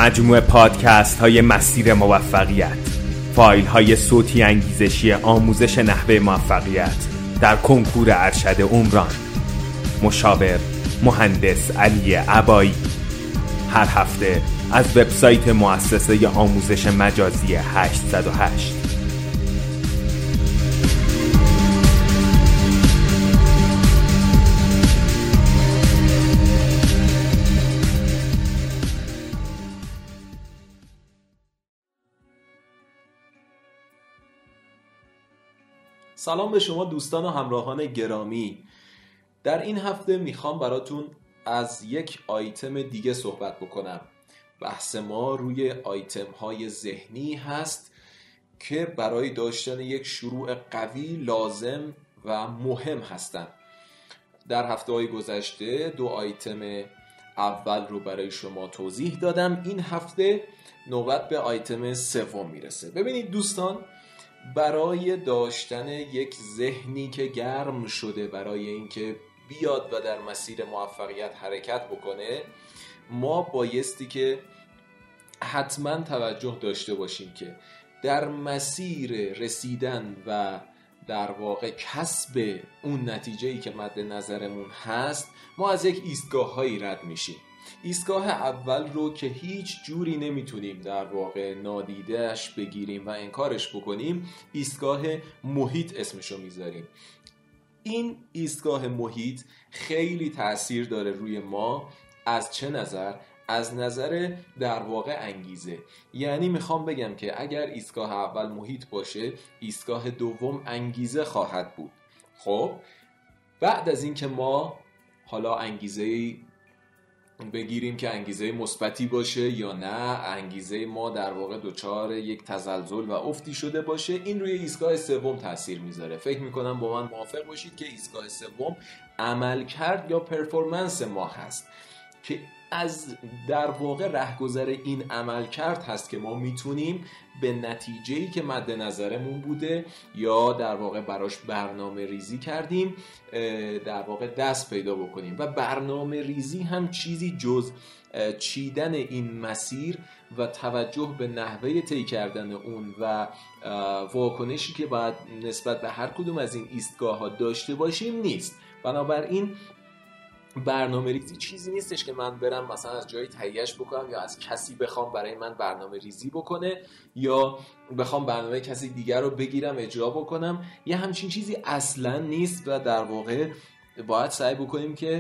مجموعه پادکست های مسیر موفقیت، فایل های صوتی انگیزشی آموزش نحوه موفقیت در کنکور ارشد عمران. مشاور مهندس علی عبایی. هر هفته از وبسایت مؤسسه آموزش مجازی 808. سلام به شما دوستان و همراهان گرامی. در این هفته میخوام براتون از یک آیتم دیگه صحبت بکنم. بحث ما روی آیتم های ذهنی هست که برای داشتن یک شروع قوی لازم و مهم هستند. در هفته های گذشته 2 آیتم اول رو برای شما توضیح دادم. این هفته نوبت به آیتم سوم میرسه. ببینید دوستان، برای داشتن یک ذهنی که گرم شده برای اینکه بیاد و در مسیر موفقیت حرکت بکنه، ما بایستی که حتما توجه داشته باشیم که در مسیر رسیدن و در واقع کسب اون نتیجه‌ای که مد نظرمون هست، ما از یک ایستگاه‌هایی رد میشیم. ایستگاه اول رو که هیچ جوری نمیتونیم در واقع نادیدهش بگیریم و انکارش بکنیم، ایستگاه محیط اسمشو میذاریم. این ایستگاه محیط خیلی تأثیر داره روی ما. از چه نظر؟ از نظر در واقع انگیزه. یعنی میخوام بگم که اگر ایستگاه اول محیط باشه، ایستگاه دوم انگیزه خواهد بود. خب بعد از این که ما حالا انگیزه بگیریم که انگیزه مثبتی باشه یا نه، انگیزه ما در واقع دچار یک تزلزل و افتی شده باشه، این روی ایستگاه سوم تاثیر میذاره. فکر میکنم با من موافق باشید که ایستگاه سوم عملکرد یا پرفورمنس ما هست که از در واقع رهگذر این عملکرد هست که ما میتونیم به نتیجه‌ای که مد نظرمون بوده یا در واقع براش برنامه ریزی کردیم در واقع دست پیدا بکنیم. و برنامه ریزی هم چیزی جز چیدن این مسیر و توجه به نحوه طی کردن اون و واکنشی که باید نسبت به هر کدوم از این ایستگاه ها داشته باشیم نیست. بنابراین برنامه ریزی چیزی نیستش که من برم مثلا از جایی تهیه‌اش بکنم یا از کسی بخوام برای من برنامه ریزی بکنه یا بخوام برنامه کسی دیگر رو بگیرم اجرا بکنم. یه همچین چیزی اصلا نیست و در واقع باید سعی بکنیم که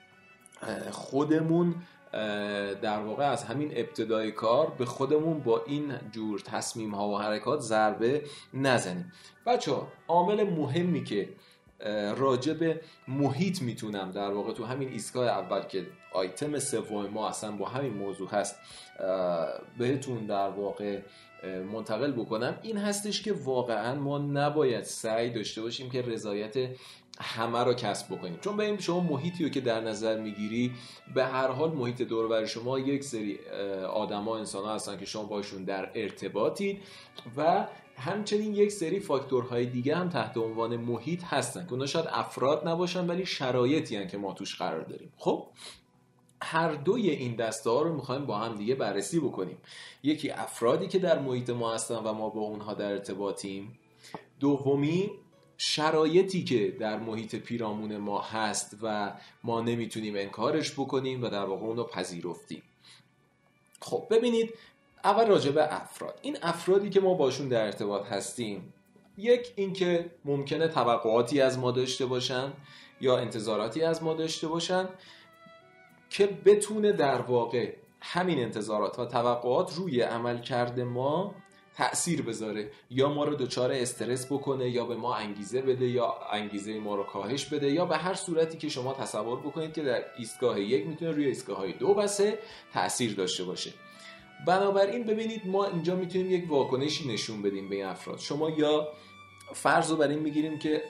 خودمون در واقع از همین ابتدای کار به خودمون با این جور تصمیم ها و حرکات ضربه نزنیم. بچه‌ها، عامل مهمی که راجع به محیط میتونم در واقع تو همین ایستگاه اول که آیتم سوم ما اصلا با همین موضوع هست بهتون در واقع منتقل بکنم، این هستش که واقعا ما نباید سعی داشته باشیم که رضایت همه رو کسب بکنیم. چون ببین شما محیطی رو که در نظر میگیری، به هر حال محیط دور و بر شما یک سری آدما، انسان‌ها هستن که شما باشون در ارتباطید و همچنین یک سری فاکتورهای دیگه هم تحت عنوان محیط هستن که اونا شاید افراد نباشن ولی شرایطی هستن که ما توش قرار داریم. خب هر دوی این دسته ها رو میخوایم با هم دیگه بررسی بکنیم. یکی افرادی که در محیط ما هستن و ما با اونها در ارتباطیم. دومی شرایطی که در محیط پیرامون ما هست و ما نمیتونیم انکارش بکنیم و در واقع اون رو پذیرفتیم. خب ببینید، اول راجع به افراد. این افرادی که ما باشون در ارتباط هستیم، یک این که ممکنه توقعاتی از ما داشته باشن یا انتظاراتی از ما داشته باشن که بتونه در واقع همین انتظارات و توقعات روی عملکرد ما تأثیر بذاره، یا ما رو دچار استرس بکنه یا به ما انگیزه بده یا انگیزه ما رو کاهش بده، یا به هر صورتی که شما تصور بکنید که در ایستگاه 1 میتونه روی ایستگاه 2 و 3 تأثیر داشته باشه. بنابراین ببینید ما اینجا میتونیم یک واکنشی نشون بدیم به این افراد. شما یا فرض رو بر این میگیریم که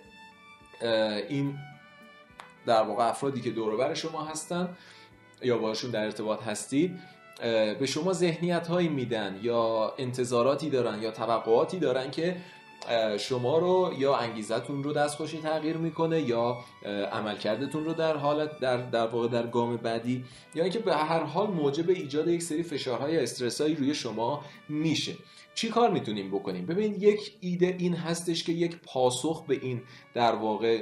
این در واقع افرادی که دور و بر شما هستن یا باشون در ارتباط هستید به شما ذهنیت هایی میدن یا انتظاراتی دارن یا توقعاتی دارن که شما رو یا انگیزتون رو دستخوشی تغییر میکنه یا عملکردتون رو در حالت در واقع در گام بعدی، یا اینکه به هر حال موجب ایجاد یک سری فشارهای استرسایی روی شما میشه. چی کار میتونیم بکنیم؟ ببین، یک ایده این هستش که یک پاسخ به این در واقع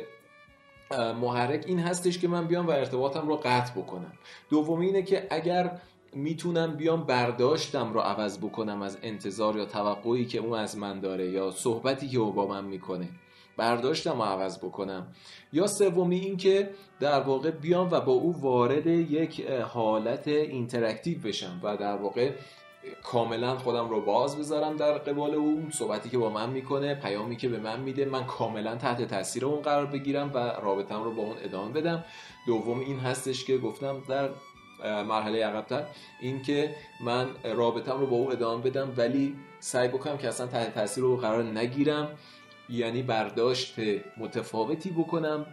محرک این هستش که من بیام و ارتباطم رو قطع بکنم. دومی اینه که اگر میتونم بیام برداشتم رو عوض بکنم از انتظار یا توقعی که اون از من داره یا صحبتی که او با من میکنه، برداشتم رو عوض بکنم. یا سومی این که در واقع بیام و با او وارد یک حالت اینتراکتیو بشم و در واقع کاملا خودم رو باز بذارم در قبال اون صحبتی که با من میکنه، پیامی که به من میده، من کاملا تحت تاثیر اون قرار بگیرم و رابطم رو با اون ادامه بدم. دوم این هستش که گفتم در مرحله عقب‌تر، این که من رابطم رو با او ادامه بدم ولی سعی بکنم که اصلا تحت تاثیر او قرار نگیرم، یعنی برداشت متفاوتی بکنم.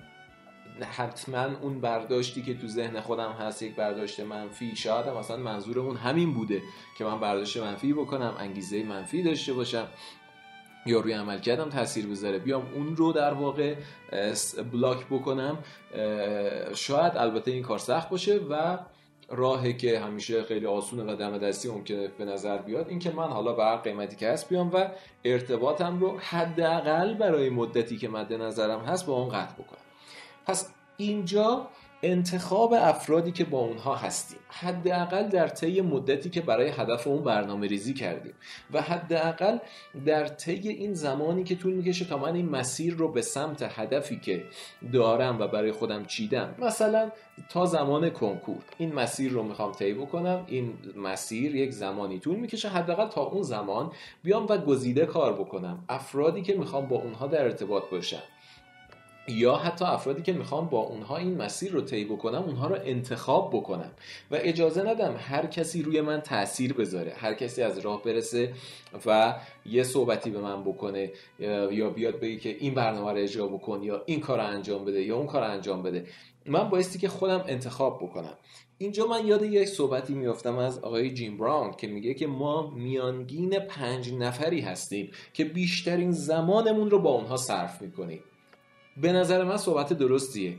حتما اون برداشتی که تو ذهن خودم هست یک برداشت منفی، شاید هم مثلا منظورمون همین بوده که من برداشت منفی بکنم، انگیزه منفی داشته باشم یا روی عمل کردم تاثیر بذاره، بیام اون رو در واقع بلاک بکنم. شاید البته این کار سخت باشه و راهی که همیشه خیلی آسونه و دم دستی ممکنه به نظر بیاد این که من حالا به هر قیمتی که هست بیام و ارتباطم رو حداقل برای مدتی که مد نظرم هست با اون قطع بکنم. پس اینجا انتخاب افرادی که با اونها هستیم، حداقل در طی مدتی که برای هدف اون برنامه ریزی کردیم و حداقل در طی این زمانی که طول میکشه تا من این مسیر رو به سمت هدفی که دارم و برای خودم چیدم، مثلا تا زمان کنکور این مسیر رو میخوام طی بکنم، این مسیر یک زمانی طول میکشه، حداقل تا اون زمان بیام و گزیده کار بکنم. افرادی که میخوام با اونها در ارتباط باشم یا حتی افرادی که میخوام با اونها این مسیر رو طی بکنم، اونها رو انتخاب بکنم و اجازه ندم هر کسی روی من تأثیر بذاره، هر کسی از راه برسه و یه صحبتی به من بکنه یا بیاد بگه که این برنامه رو اجرا بکن یا این کار رو انجام بده یا اون کار رو انجام بده. من بایستی که خودم انتخاب بکنم. اینجا من یاد یک صحبتی میافتم از آقای جیم براون که میگه که ما میانگین 5 نفری هستیم که بیشترین زمانمون رو با اونها صرف میکنیم. به نظر من صحبت درستیه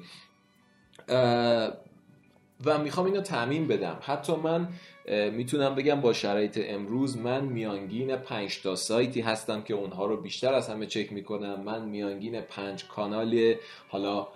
و میخوام اینو تعمیم بدم. حتی من میتونم بگم با شرایط امروز من میانگین 5 تا سایتی هستم که اونها رو بیشتر از همه چک میکنم. من میانگین 5 کانال، حالا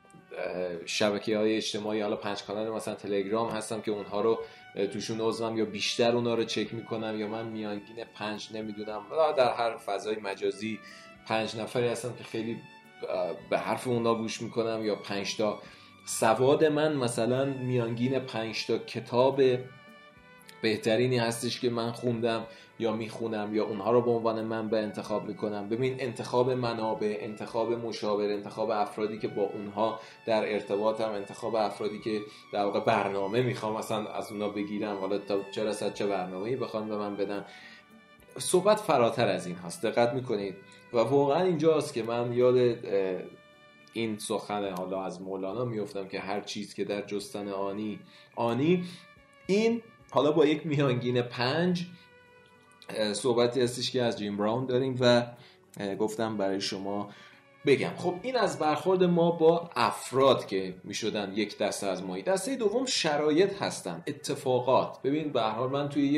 شبکه‌های اجتماعی، حالا 5 کانال مثلا تلگرام هستم که اونها رو توشون عضوم یا بیشتر اونها رو چک میکنم، یا من میانگین 5 نمیدونم در هر فضای مجازی 5 نفری هستم که خیلی به حرف اونا گوش میکنم، یا 5 تا سواد من مثلا میانگین 5 تا کتاب بهترینی هستش که من خوندم یا میخونم یا اونها رو به عنوان منبع انتخاب میکنم. ببین، انتخاب منابع، انتخاب مشاور، انتخاب افرادی که با اونها در ارتباطم، انتخاب افرادی که در واقع برنامه میخوام مثلا از اونا بگیرم، حالا تا چه رسد چه برنامه‌ای بخوام به من بدن. صحبت فراتر از این هست، دقت میکنید؟ و واقعا اینجاست که من یاد این سخن حالا از مولانا میافتم که هر چیز که در جستن آنی. این حالا با یک میانگین 5 صحبتی هستش که از جیم براون داریم و گفتم برای شما بگم. خب این از برخورد ما با افراد که میشدن یک دسته از مایی. دسته دوم شرایط هستن، اتفاقات. ببین به هر حال من توی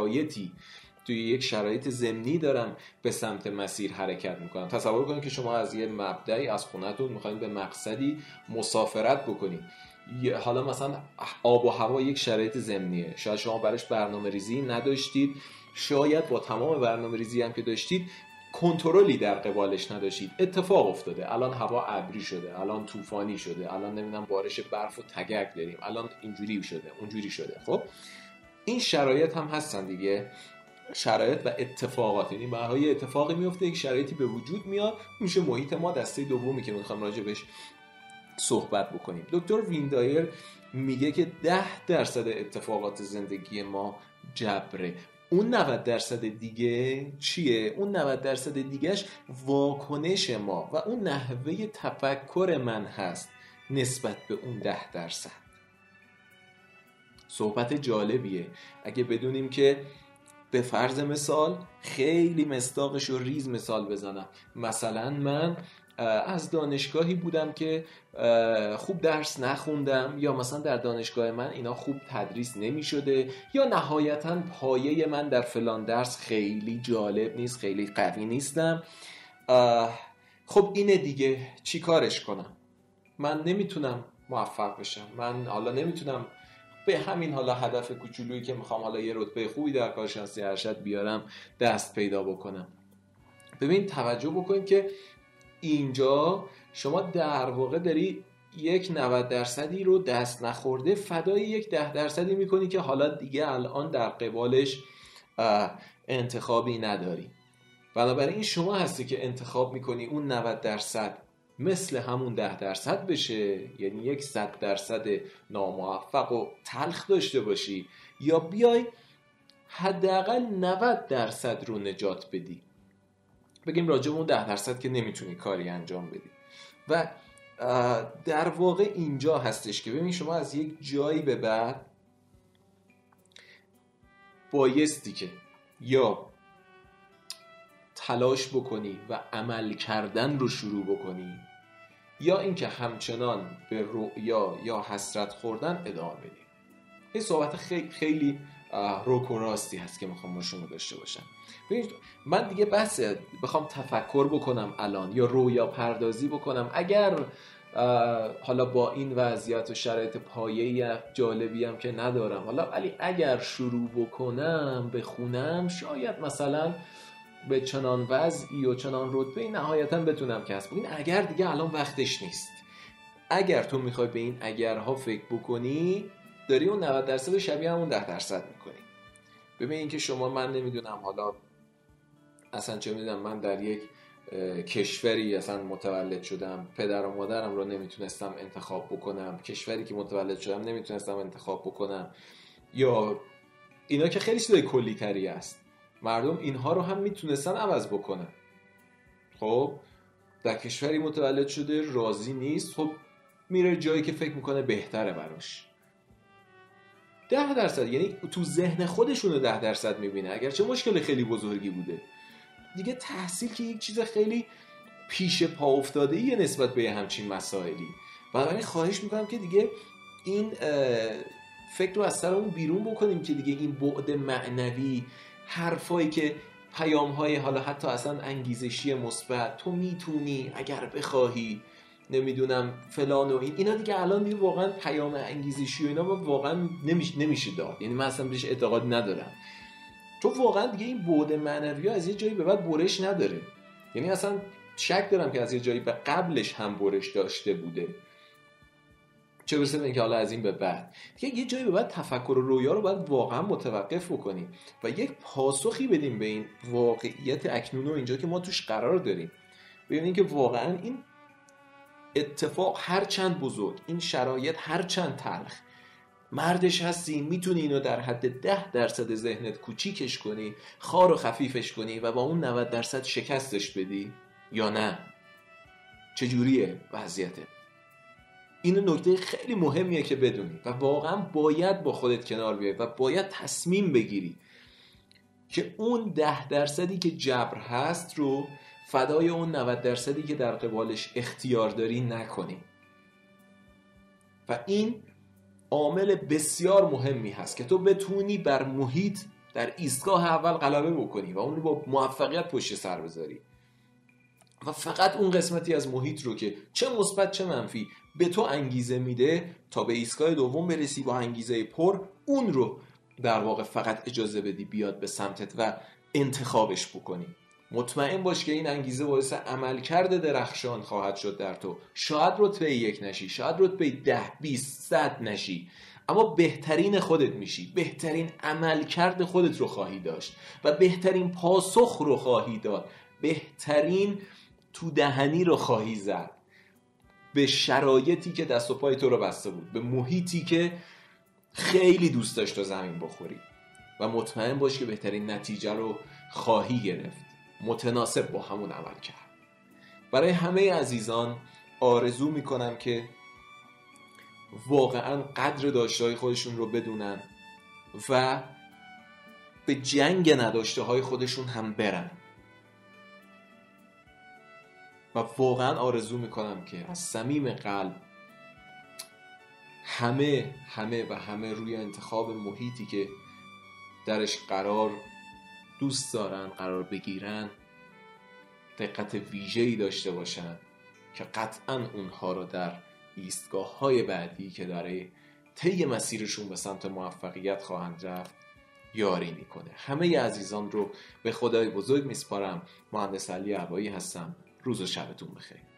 یک شرایط ضمنی دارم به سمت مسیر حرکت میکنم. تصور کنید که شما از یه مبدأی از خونه‌تون میخواین به مقصدی مسافرت بکنید. حالا مثلا آب و هوا یک شرایط ضمنیه، شاید شما براش برنامه ریزی نداشتید، شاید با تمام برنامه ریزی هم که داشتید کنترلی در قبالش نداشتید، اتفاق افتاده، الان هوا ابری شده، الان طوفانی شده، الان نمیدونم بارش برف و تگرگ داریم، الان اینجوری شده اونجوری شده. خب این شرایط هم هستن دیگه، شرایط و اتفاقات. یعنی برای اتفاقی میفته، یک شرایطی به وجود میاد، میشه محیط ما. دسته دومی که میخوام راجع بهش صحبت بکنیم، دکتر ویندایر میگه که 10% اتفاقات زندگی ما جبره. اون 90% دیگه چیه؟ اون 90% دیگهش واکنش ما و اون نحوه تفکر من هست نسبت به اون 10%. صحبت جالبیه اگه بدونیم که به فرض مثال خیلی مصداقش و ریز مثال بزنم، مثلا من از دانشگاهی بودم که خوب درس نخوندم، یا مثلا در دانشگاه من اینا خوب تدریس نمی شده، یا نهایتا پایه من در فلان درس خیلی جالب نیست، خیلی قوی نیستم. خب اینه دیگه، چی کارش کنم؟ من نمیتونم موفق بشم، من حالا نمیتونم به همین حالا هدف کوچولویی که میخوام حالا یه رتبه خوبی در کارشناسی ارشد بیارم دست پیدا بکنم. ببین توجه بکنید که اینجا شما در واقع داری یک 90% رو دست نخورده فدای یک 10% میکنی که حالا دیگه الان در قبالش انتخابی نداری. بنابراین شما هستی که انتخاب میکنی اون 90% مثل همون 10% بشه، یعنی یک 100% ناموفق و تلخ داشته باشی، یا بیای حداقل 90% رو نجات بدی. بگیم راجع به اون 10% که نمیتونی کاری انجام بدی. و در واقع اینجا هستش که ببین شما از یک جایی به بعد بایستی که یا تلاش بکنی و عمل کردن رو شروع بکنی، یا اینکه همچنان به رؤیا یا حسرت خوردن ادامه بدی. این صحبت خیلی روک و راستی هست که میخوام با شما داشته باشم. ببینید من دیگه بس بخوام تفکر بکنم الان یا رویا پردازی بکنم، اگر حالا با این وضعیت و شرایط پایه‌ای جالبی هم که ندارم حالا، ولی اگر شروع بکنم بخونم شاید مثلا به چنان وضعی و چنان رتبه‌ای نهایتاً بتونم کسب کنم. اگر دیگه الان وقتش نیست. اگر تو میخوای به این اگرها فکر بکنی داری اون 90% شبیه همون 10% میکنی. ببین این که شما من نمیدونم حالا اصلا چه میدونم من در یک کشوری اصلا متولد شدم، پدر و مادرم رو نمیتونستم انتخاب بکنم، کشوری که متولد شدم نمیتونستم انتخاب بکنم، یا اینا که خیلی چیزای کلی تری است. مردم اینها رو هم میتونستن عوض بکنن. خب در کشوری متولد شده راضی نیست، خب میره جایی که فکر میکنه بهتره براش. 10% یعنی تو ذهن خودشونو 10% میبینه، اگرچه مشکل خیلی بزرگی بوده. دیگه تحصیل که یک چیز خیلی پیش پا افتاده‌ایه نسبت به همچین مسائلی. بنابراین خواهش میکنم که دیگه این فکر رو از سرمون بیرون بکنیم که دیگه این بعد معنوی، حرفایی که پیام‌های حالا حتی اصلا انگیزشی مثبت، تو میتونی اگر بخواهی، نمیدونم فلان و اینا دیگه الان دیگه واقعا پیام انگیزشی و اینا واقعا نمیشه داد. یعنی من اصلا بهش اعتقاد ندارم، تو واقعا دیگه این بعد معنوی از یه جایی به بعد برش نداره. یعنی اصلا شک دارم که از یه جایی به قبلش هم برش داشته بوده، چه برسه به اینکه حالا از این به بعد دیگه یه جایی به بعد تفکر و رویا رو باید واقعا متوقف بکنیم و یک پاسخی بدیم به این واقعیت اکنون و اینجا که ما توش قرار داریم. ببینید که واقعا این اتفاق هر چند بزرگ، این شرایط هر چند تلخ، مردش هستی میتونی اینو در حد 10% ذهنت کوچیکش کنی، خار و خفیفش کنی و با اون 90% شکستش بدی یا نه؟ چجوریه وضعیته؟ این نکته خیلی مهمیه که بدونی و واقعا باید با خودت کنار بیای و باید تصمیم بگیری که اون 10% که جبر هست رو فدای اون 90% که در قبالش اختیار داری نکنی. و این عامل بسیار مهمی هست که تو بتونی بر محیط در ایستگاه اول غلبه بکنی و اون رو با موفقیت پشت سر بذاری و فقط اون قسمتی از محیط رو که چه مثبت چه منفی به تو انگیزه میده تا به ایستگاه دوم برسی با انگیزه پر، اون رو در واقع فقط اجازه بدی بیاد به سمتت و انتخابش بکنی. مطمئن باش که این انگیزه باعث عملکرد درخشان خواهد شد در تو. شاید رتبه 1 نشی، شاید رتبه 10 20 100 نشی، اما بهترین خودت میشی، بهترین عملکرد خودت رو خواهی داشت و بهترین پاسخ رو خواهی داد، بهترین تو دهنی رو خواهی زد به شرایطی که دست و پای تو رو بسته بود، به محیطی که خیلی دوست داشت تو زمین بخوری و مطمئن باش که بهترین نتیجه رو خواهی گرفت متناسب با همون عمل کرد. برای همه عزیزان آرزو میکنم که واقعا قدر داشته‌های خودشون رو بدونن و به جنگ نداشته های خودشون هم برن. و واقعا آرزو میکنم که از صمیم قلب همه روی انتخاب محیطی که درش دوست دارن قرار بگیرن دقت ویژه‌ای داشته باشن که قطعاً اونها رو در ایستگاه‌های بعدی که داره طی مسیرشون به سمت موفقیت خواهند رفت یاری میکنه. همه عزیزان رو به خدای بزرگ میسپارم. مهندس علی عبایی هستم. روز و شبتون بخیر.